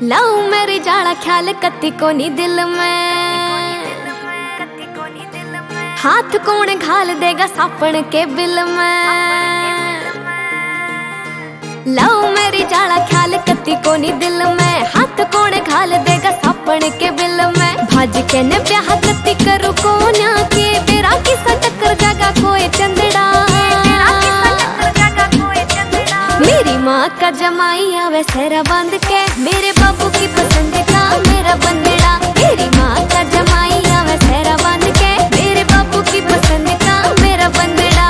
लाऊ मेरी जाला ख्याल कत्ती को नी दिल में, हाथ कौन घाल देगा सापन के बिल में। लाऊ मेरी जाला ख्याल कत्ती को नी दिल में, हाथ कौन घाल देगा सापन के बिल में। भाज के ने ब्याह कत्ती करू कोन्या के, बेरा किसा टक्कर जागा कोई चंदड़ा। मेरी माँ का जमाई आवे सेरा बांध के, मेरे बाबू की पसंद का मेरा बंदड़ा। मेरी माँ का जमाई आवे सेरा बांध के, मेरे बाबू की पसंद का मेरा बंदड़ा।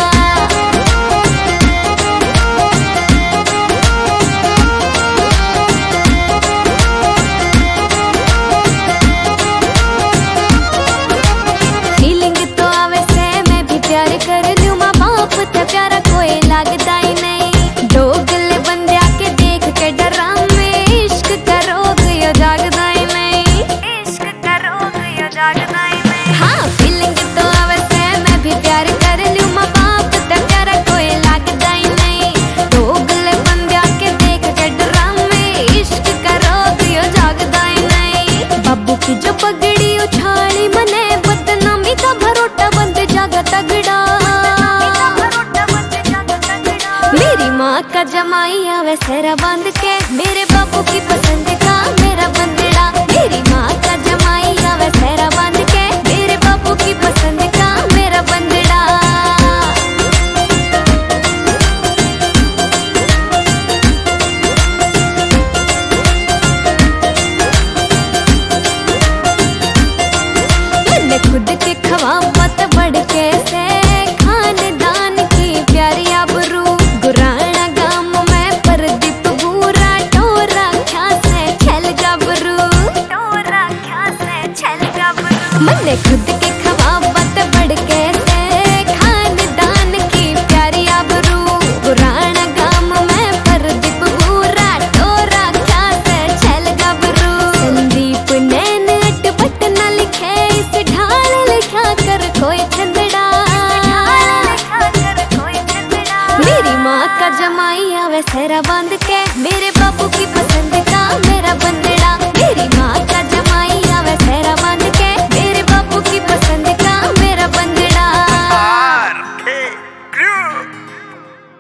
फीलिंग तो आवे से मैं भी प्यार कर लूं, माँ बाप ते प्यारा कोई लागदा ही नहीं। दो गले बंदे आके देख के डरा में, इश्क करोग यो जागदा ही नहीं, इश्क करोग यो जागदा ही नहीं। हाँ फीलिंग तो आवे से मैं भी प्यार कर लूं, माँ बाप ते प्यारा कोई लागदा ही नहीं। दो गले बंदे आके देख के डरा में, इश्क करोग यो जागदा ही नहीं। बाबू की जो पगड़ी उछाली मने, बदनामी का भरोटा बंद जागा तगड़ा। मेरी माँ का जमाई आवे सेरा बांध के, मेरे बाबू की पसंद का मेरा बंदड़ा। मेरी माँ का जमाई आवे सेरा बांध के, मेरे बाबू की पसंद का मेरा बंदड़ा।